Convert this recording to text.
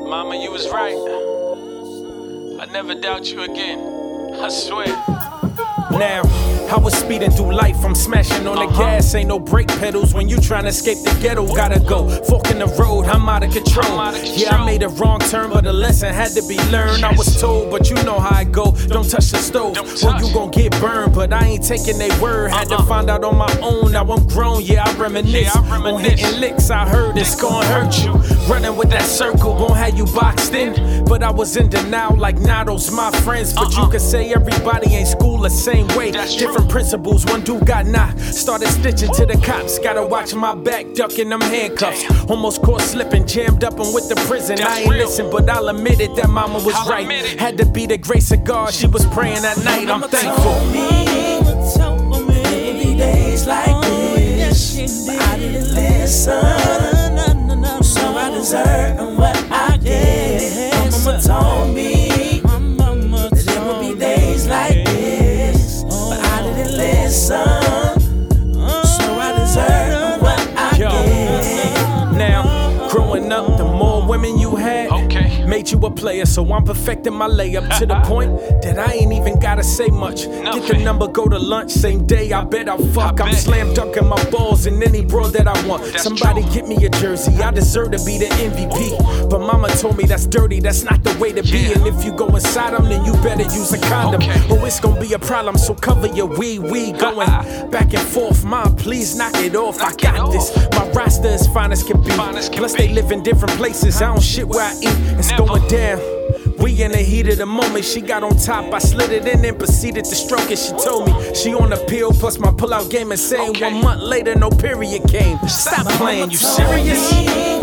Mama, you was right. I never doubt you again. I swear. Now, I was speeding through life, I'm smashing on the gas. Ain't no brake pedals when you tryna escape the ghetto. Gotta go, fork in the road, I'm out of control. Yeah, I made a wrong turn, but a lesson had to be learned. I was told, but you know how I go. Don't touch the stove, or you gon' get burned. But I ain't taking they word, had to find out on my own. Now I'm grown, yeah, I reminisce. On hitting licks, I heard it's gon' hurt you. Running with that circle, won't have you boxed in. But I was in denial like nah, those my friends. But you could say everybody ain't school the same way. Different principles, one dude got knocked. Started stitching to the cops. Gotta watch my back, ducking them handcuffs. Almost caught slipping, jammed up and with the prison. I ain't listen, but I'll admit it, that mama was right. Had to be the grace of God, she was praying at night. I'm thankful. Told me there'd be days like this, but I didn't listen. So I deserve what I get. Mama told me that there would be days like this, but I didn't listen. So I deserve what I get. Now, growing up, the more women you had, made you a player, so I'm perfecting my layup to the point that I ain't even gotta say much. Get the number, go to lunch, same day, I bet I'll fuck. I'm slam dunking my balls in any bro that I want. Somebody get me a jersey, I deserve to be the MVP. But mama told me that's dirty, that's not the way to be. And if you go inside them, then you better use a condom. Or it's gonna be a problem, so cover your wee. Going back and forth, mom, please knock it off. I got this, my roster is fine as can be. Plus they live in different places, I don't shit where I eat. It's going down. We in the heat of the moment, she got on top, I slid it in and proceeded to stroke it. She told me she on the pill, plus my pull-out game, and saying 1 month later no period came. Stop playing, you serious?